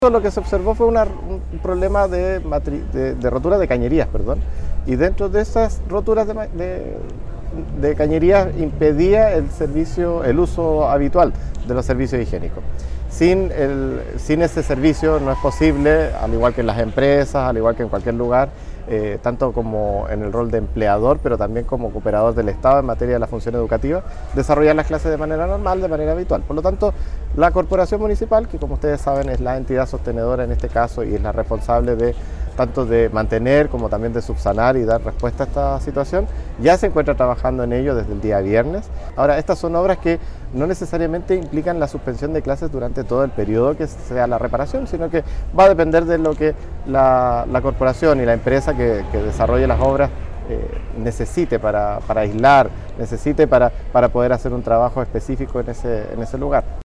Lo que se observó fue un problema de rotura de cañerías, y dentro de esas roturas de cañerías impedía el uso habitual de los servicios higiénicos. Sin ese servicio no es posible, al igual que en las empresas, al igual que en cualquier lugar, tanto como en el rol de empleador, pero también como cooperador del Estado en materia de la función educativa, desarrollar las clases de manera normal, de manera habitual. Por lo tanto, la Corporación Municipal, que como ustedes saben es la entidad sostenedora en este caso y es la responsable de tanto de mantener como también de subsanar y dar respuesta a esta situación, ya se encuentra trabajando en ello desde el día viernes. Ahora, estas son obras que no necesariamente implican la suspensión de clases durante todo el periodo que sea la reparación, sino que va a depender de lo que la corporación y la empresa que desarrolle las obras necesite para aislar, necesite para poder hacer un trabajo específico en ese lugar.